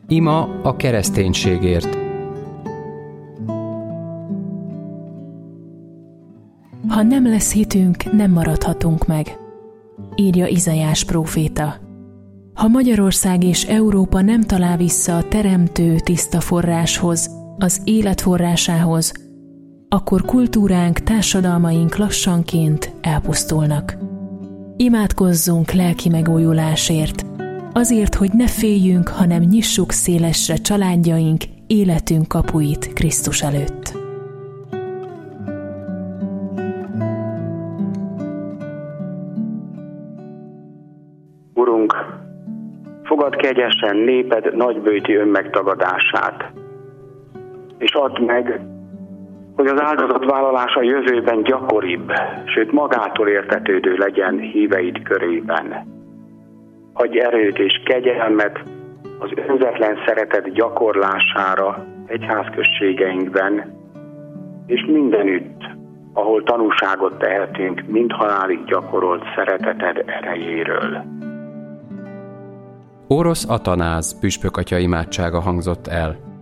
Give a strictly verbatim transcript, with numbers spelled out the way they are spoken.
Ima a kereszténységért. Ha nem lesz hitünk, nem maradhatunk meg, írja Izaiás próféta. Ha Magyarország és Európa nem talál vissza a teremtő tiszta forráshoz, az élet forrásához, akkor kultúránk, társadalmaink lassanként elpusztulnak. Imádkozzunk lelki megújulásért, azért, hogy ne féljünk, hanem nyissuk szélesre családjaink, életünk kapuit Krisztus előtt. Urunk, fogadd kegyesen néped nagybőti önmegtagadását, és add meg, hogy az áldozatvállalás a jövőben gyakoribb, sőt magától értetődő legyen híveid körében. Adj erőt és kegyelmet az önzetlen szeretet gyakorlására egyházközségeinkben, és mindenütt, ahol tanúságot tehetünk mind halálig gyakorolt szereteted erejéről. Orosz Atanáz püspökatya imádsága hangzott el.